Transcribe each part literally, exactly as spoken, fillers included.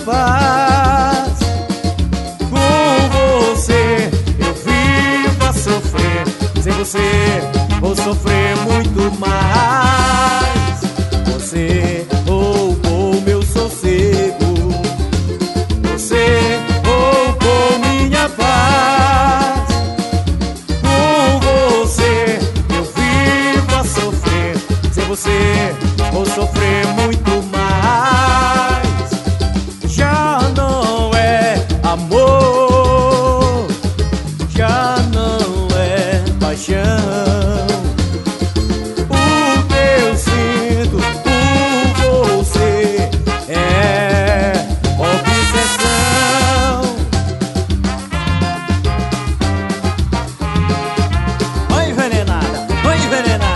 paz. Com você eu vivo a sofrer, sem você vou sofrer muito mais. Você roubou meu sossego, você roubou minha paz. Com você eu vivo a sofrer, sem você vou sofrer muito mais. Já não é amor, já não é paixão. O que eu sinto por você é obsessão. Oi, envenenada, oi, envenenada.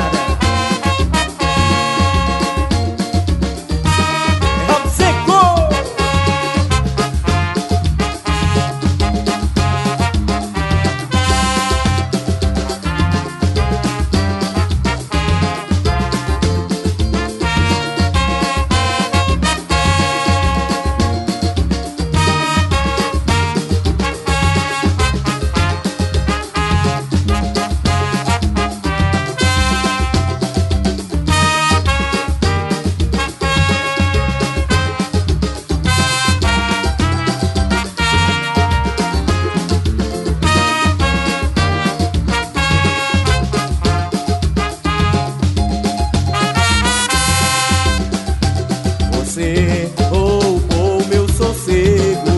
Você roubou meu sossego,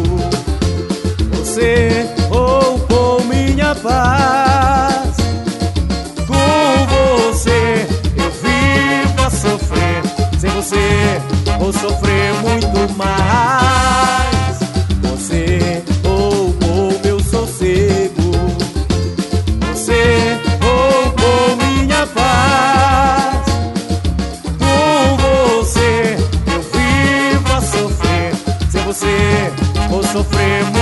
você roubou minha paz. Com você eu vivo a sofrer, sem você vou sofrer muito mais. Você roubou meu sossego, você roubou minha paz. Com você você vou sofrer